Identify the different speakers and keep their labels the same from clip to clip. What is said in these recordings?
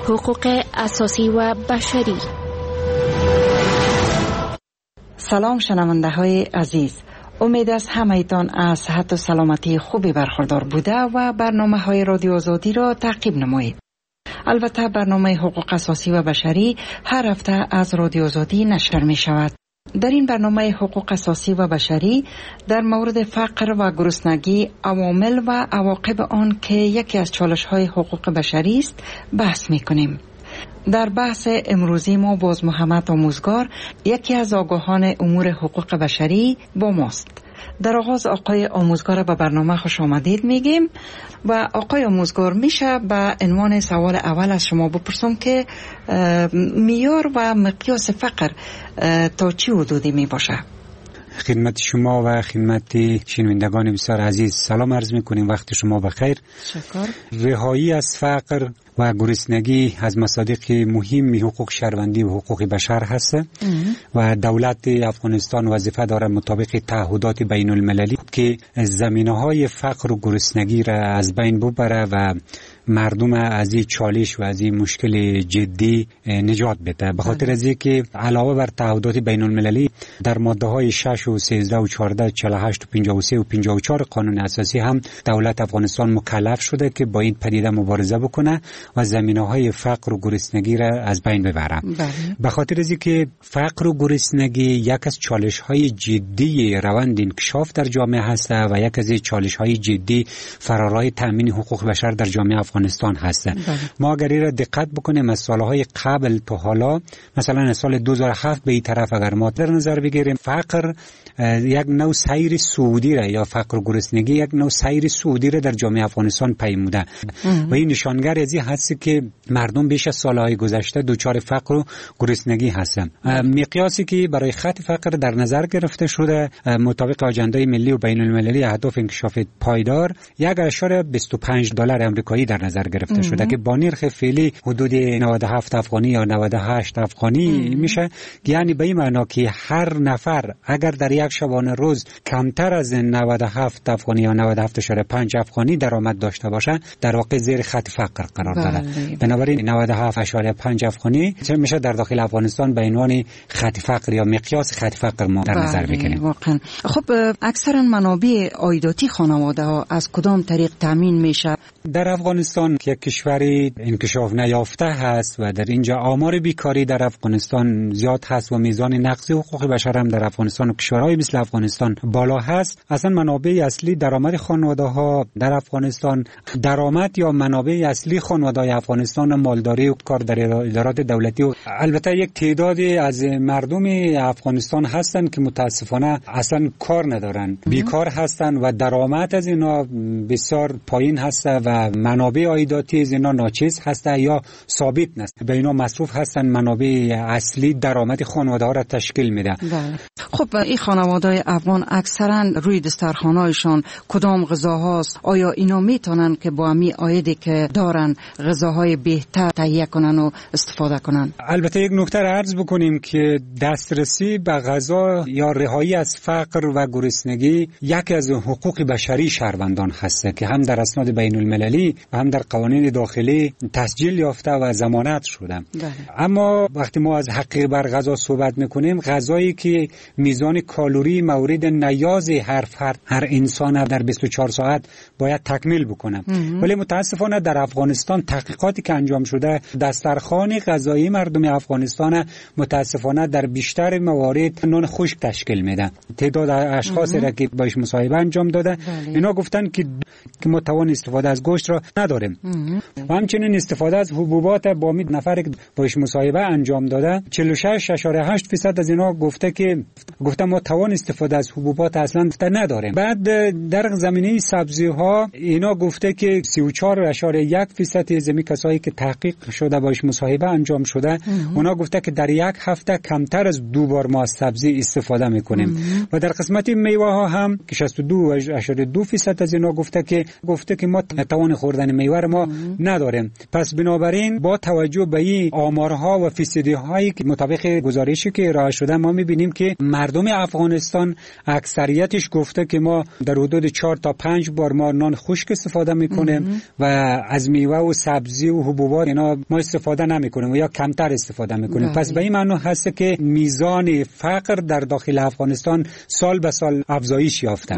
Speaker 1: حقوق اساسی و بشری.
Speaker 2: سلام شنونده های عزیز، امید است همه‌تان از صحت و سلامتی خوبی برخوردار بوده و برنامه های رادیو آزادی را تعقیب نمایید. البته برنامه حقوق اساسی و بشری هر هفته از رادیو آزادی نشر می شود. در این برنامه حقوق اساسی و بشری در مورد فقر و گرسنگی، عوامل و عواقب آن که یکی از چالش‌های حقوق بشری است بحث می‌کنیم. در بحث امروزی ما باز محمد آموزگار، یکی از آگاهان امور حقوق بشری با ماست. در آغاز آقای آموزگار به برنامه خوش آمدید میگیم و آقای آموزگار میشه به عنوان سوال اول از شما بپرسم که معیار و مقیاس فقر تا چه حدودی می باشه؟
Speaker 3: خدمت شما و خدمت شنوندگان بسیار عزیز سلام عرض میکنیم، وقت شما بخیر.
Speaker 2: شکر.
Speaker 3: رهایی از فقر و گرسنگی از مصادیق مهم حقوق شهروندی و حقوق بشر هست و دولت افغانستان وظیفه داره مطابق تعهدات بین المللی که زمینه‌های فقر و گرسنگی را از بین ببره و مردم از این چالش و از این مشکل جدی نجات بده. به خاطر از اینکه علاوه بر تعهدات بین المللی در ماده های 6 و 13 و 14 48 و 53 و 54 قانون اساسی هم دولت افغانستان مکلف شده که با این پدیده مبارزه بکنه و زمینه‌های فقر و گرسنگی را از بین ببره. به خاطر از اینکه فقر و گرسنگی یک از چالش‌های جدی روند انکشاف در جامعه هست و یک از چالش‌های جدی فرارای تامین حقوق بشر در جامعه افغانستان هست. ما اگر را دقت بکنیم از سالهای قبل تا حالا، مثلا از سال 2007 به این طرف اگر ما در نظر بگیریم، فقر یک نوع سیر سعودی را یا فقر و گرسنگی یک نوع سیر سعودی را در جامعه افغانستان پیموده و این نشانگر از این هست که مردم بیش از سالهای گذشته دچار فقر و گرسنگی هستند. مقیاسی که برای خط فقر در نظر گرفته شده مطابق آژاندای ملی و بین المللی اهداف انکشاف پایدار $1.25 آمریکایی در نظر گرفته شده که با نرخ فعلی حدود 97 افغانی یا 98 افغانی میشه. یعنی به این معنا که هر نفر اگر در یک شبانه روز کمتر از 97 افغانی یا 97.5 افغانی درآمد داشته باشه، در واقع زیر خط فقر قرار داره. بنابراین 97.5 افغانی میشه در داخل افغانستان به عنوان خط فقر یا مقیاس خط فقر ما در نظر بگیریم.
Speaker 2: واقعا. خب اکثرا منابع عایداتی خانواده ها از کدام طریق تامین میشه؟
Speaker 3: در افغانستان که کشوری انکشاف نیافته هست و در اینجا آمار بیکاری در افغانستان زیاد هست و میزان نقض حقوق بشر هم در افغانستان و کشورهای مثل افغانستان بالا هست، اصلا منابع اصلی درآمد خانواده ها در افغانستان، درآمد یا منابع اصلی خانواده های افغانستان مالداری و کار در ادارات دولتی و البته یک تعدادی از مردم افغانستان هستند که متاسفانه اصلا کار ندارن، بیکار هستند و درآمد از اینا بسیار پایین هست و منابع عایداتی از اینا ناچیز هست یا ثابت نیست. به اینا مصروف هستند، منابع اصلی درآمد خانواده ها را تشکیل میده.
Speaker 2: خب این خانواده‌های افغان اکثرا روی دسترخوان‌هایشان کدام غذاهاست؟ آیا اینا میتونن که با همین عایدی که دارن غذاهای بهتر تهیه کنن و استفاده کنن؟
Speaker 3: البته یک نکته را عرض بکنیم که دسترسی به غذا یا رهایی از فقر و گرسنگی یکی از حقوق بشری شهروندان هست که هم در اسناد بین المللی و هم در قوانین داخلی تسجیل یافته و ضمانت شده. اما وقتی ما از حق بر غذا صحبت میکنیم، غذایی که میزان کالری مورد نیاز هر فرد، هر انسان در 24 ساعت باید تکمیل بکنه. ولی متاسفانه در افغانستان تحقیقاتی که انجام شده، دسترخوان غذایی مردم افغانستان متاسفانه در بیشتر موارد نان خشک تشکیل میده. تعداد اشخاصی را که باش مصاحبه انجام داده، اینا گفتن که ما توان استفاده از گوشت را نداریم و همچنین استفاده از حبوبات با نفر که باش مصاحبه انجام داده 46.8% از اینا گفته ما توان استفاده از حبوبات اصلا نداریم. بعد در زمینه سبزی ها اینا گفته که 34.1% زمین کسایی که تحقیق شده باش مصاحبه انجام شده، اونا گفته که در یک هفته کمتر از 2 بار ما از سبزی استفاده میکنیم. و در قسمت میوه ها هم که 62.2% از اینا گفته که ما توان توان خوردن میوه ما نداریم. پس بنابراین با توجه به این آمارها و فیصدی‌هایی که مطابق گزارشی که ارائه شده ما می‌بینیم که مردم افغانستان اکثریتش گفته که ما در حدود 4 تا 5 بار ما نان خشک استفاده می‌کنیم و از میوه و سبزی و حبوبات اینا ما استفاده نمی‌کنیم یا کمتر استفاده می‌کنیم. پس به این معنی هست که میزان فقر در داخل افغانستان سال به سال افزایش یافته.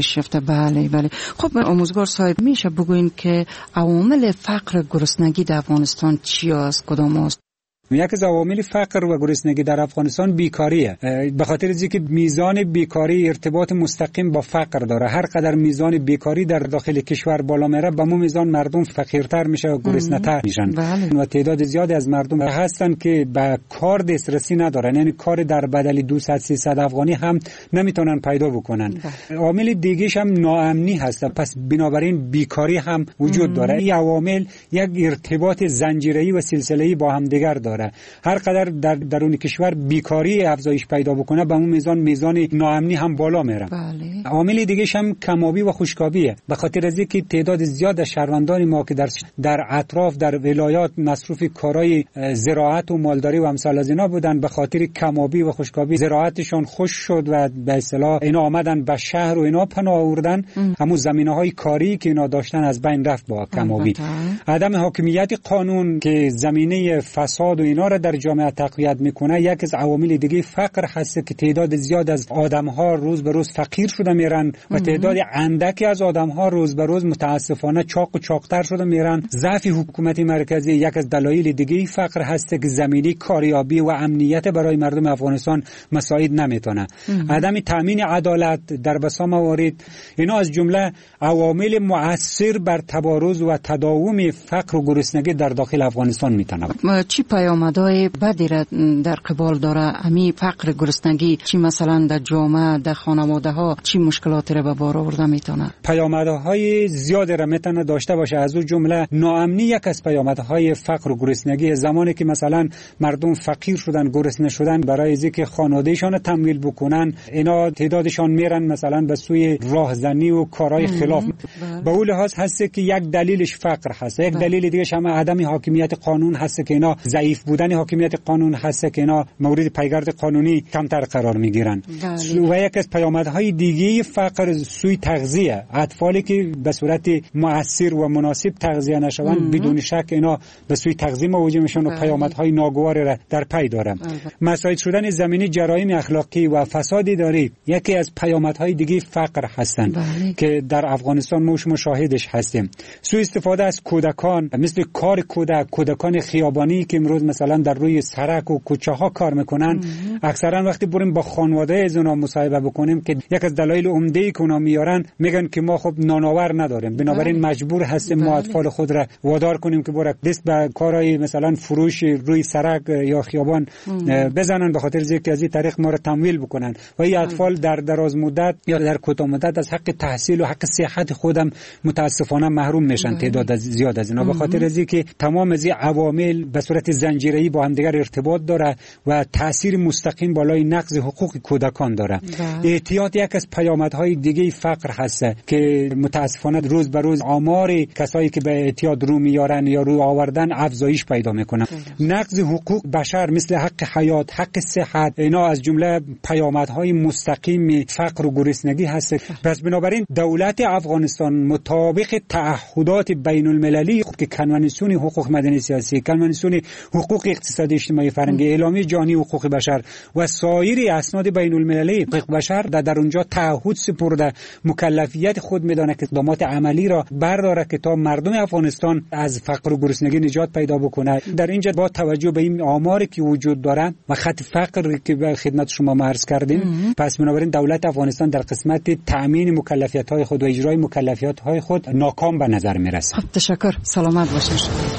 Speaker 2: بله. خب آموزگار صاحب میشه بگوین که عوامل فقر گرسنگی در افغانستان چی است، کدام است؟
Speaker 3: یکی از عوامل فقر و گرسنگی در افغانستان بیکاریه. به خاطر از اینکه میزان بیکاری ارتباط مستقیم با فقر داره. هر قدر میزان بیکاری در داخل کشور بالا میره به اون میزان مردم فقیرتر میشه و گرسنه‌تر میشن. و تعداد زیادی از مردم هستن که به کار دسترسی ندارن، یعنی کار در بدل 200-300 افغانی هم نمیتونن پیدا بکنن. عامل دیگه‌ش هم ناامنی هست. پس بنابراین بیکاری هم وجود داره. این عوامل یک ارتباط زنجیره‌ای و سلسله‌ای با هم دیگر داره. هر قدر در درون کشور بیکاری افزایش پیدا بکنه به اون میزان ناامنی هم بالا میره. عامل دیگه هم کمابی و خشکابیه. به خاطر از اینکه تعداد زیاد از شهروندان ما که در اطراف در ولایات مصروف کارهای زراعت و مالداری و امثال از اینا بودن، به خاطر کمابی و خشکابی زراعتشون خشک شد و به اصطلاح اینا آمدن به شهر و اینا پناه آوردن. همون زمینه‌های کاری که اینا داشتن از بین رفت با کمابی. عدم حاکمیت قانون که زمینه فساد و اینا را در جامعه تقویت میکنه یک از عوامل دیگه فقر هست که تعداد زیاد از آدم‌ها روز به روز فقیر شده میرن و تعداد اندکی از آدم‌ها روز به روز متاسفانه چاق و چاقتر شده میرن. ضعف حکومت مرکزی یک از دلایل دیگه فقر هست که زمینه کاریابی و امنیت برای مردم افغانستان مساعد نمیتونه. عدم تامین عدالت در بسا موارد اینا از جمله عوامل مؤثر بر تبارز و تداوم فقر و گرسنگی در داخل افغانستان میتونه.
Speaker 2: چی پیامدهای بدی را در قبال داره امی فقر گرسنگی؟ چی مثلا در جامعه در خانواده ها چی مشکلاتی را به بار آورده میتونه؟
Speaker 3: پیامدهای زیادی را میتونه داشته باشه. از اون جمله ناامنی یک از پیامدهای فقر و گرسنگی. زمانی که مثلا مردم فقیر شدن، گرسنه شدن، برای اینکه خانوادهشان تمویل بکنن اینا تعدادشان میرن مثلا به سوی راهزنی و کارهای خلاف. به اون لحاظ هست که یک دلیلش فقر هست. یک دلیل دیگه هم عدم حاکمیت قانون هست که اینا ضعیف بودن حاکمیت قانون هست که اینا مورد پیگرد قانونی کمتر قرار میگیرن. و یک از پیامدهای دیگه فقر سوی تغذیه. اطفالی که به صورت مؤثر و مناسب تغذیه نشوند بدون شک اینا به سوی تغذیه مواجه میشن و پیامدهای ناگوار را در پی داره. مساعد شدن زمینه جرایم اخلاقی و فساد اداری یکی از پیامدهای دیگه فقر هستند که در افغانستان ما مشاهدش هستیم. سوء استفاده از کودکان، مثل کار کودکان خیابانی که امروز مثلا در روی سرک و کوچه ها کار میکنن. اکثرا وقتی بریم با خانواده از اونا مصاحبه بکنیم که یک از دلایل عمده‌ای که اونا میارن میگن که ما خب نانآور نداریم، بنابراین مجبور هستیم ما اطفال خود را وادار کنیم که برک دست به کارهای مثلا فروش روی سرک یا خیابان بزنن، به خاطر اینکه از این طریق ما را تمویل بکنن و این اطفال در دراز مدت یا در کوتاه مدت از حق تحصیل و حق صحت خودم متاسفانه محروم میشن. تعداد زیاد از اینا به خاطر اینکه تمام از این عوامل به صورت زنجیره‌ای با هم دیگر ارتباط داره و تاثیر مستقیم بالای نقض حقوق کودکان داره. اعتیاد یک از پیامدهای دیگه فقر هست که متاسفانه روز به روز آمار کسایی که به اعتیاد رو میارن یا رو آوردن افزایش پیدا میکنه. نقض حقوق بشر مثل حق حیات، حق صحت اینا از جمله پیامدهای مستقیم فقر و گرسنگی هست. پس بنابراین دولت افغانستان مطابق تعهدات بین المللی که کنوانسیون حقوق مدنی سیاسی، کنوانسیون حقوق اقتصادی اجتماعی فرهنگی، اعلامیه جهانی حقوق بشر و سایر اسناد بین المللی حقوق بشر در اونجا تعهد سپرده، مکلفیت خود میدانه که اقدامات عملی را برداره که تا مردم افغانستان از فقر و گرسنگی نجات پیدا بکنه. در اینجا با توجه به این آماری که وجود داره و خط فقر که به خدمت شما عرض کردیم، پس بنابراین دولت افغانستان در قسمت تأمین مکلفیت‌های خود و اجرای مکلفیت‌های خود ناکام به نظر میرسه.
Speaker 2: تشکر، سلامت باشید.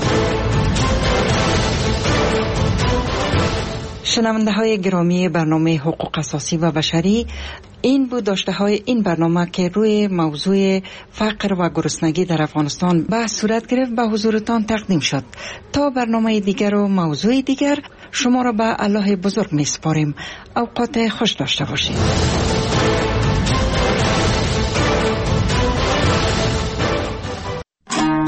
Speaker 2: شنونده های گرامی برنامه حقوق اساسی و بشری، این بود داشته های این برنامه که روی موضوع فقر و گرسنگی در افغانستان به صورت گرفت به حضورتان تقدیم شد. تا برنامه دیگر و موضوع دیگر شما را به الله بزرگ می سپاریم. اوقات خوش داشته باشید.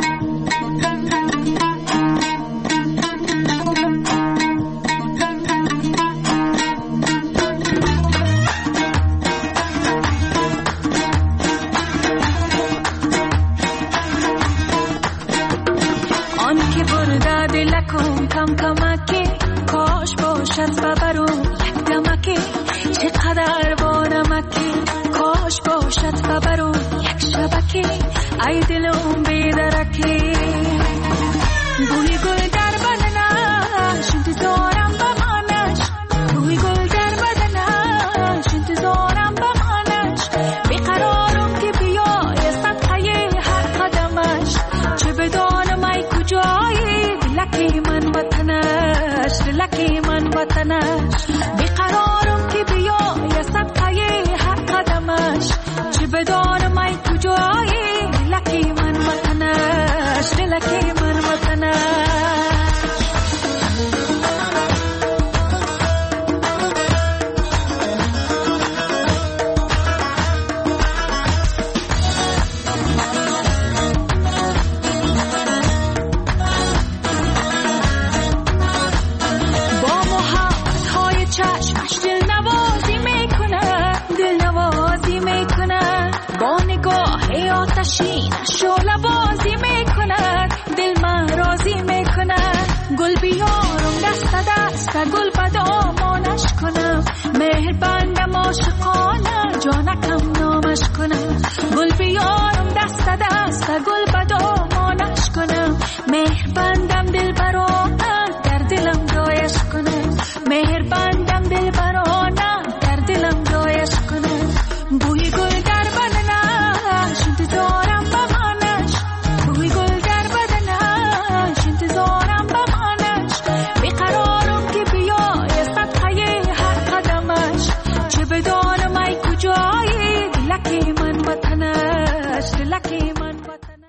Speaker 4: برده دلکم کم کمکی کاش باشد ببرو یک دمکی چقدر بانمکی کاش باشد ببرو یک شبکی ای دلم بیدرکی بوی گل در بدنش انتظارم بمانش بوی گل در بدنش انتظارم بمانش بیقرارم که بیای صدقه هر قدمش چه بدانم ای کجایی دلکی من وطنش دلکی من وطنش بیقرارم که بیای صدقه هر قدمش چه بدانم ای کجایی دلکی من وطنش دلکی من وطنش شعله بازی میکند دل من راضی میکند گل بیارم دست دست گل به دامانش کنم مهر بندم عاشقانه جانکم نامش کنم گل بیارم دست دست گل به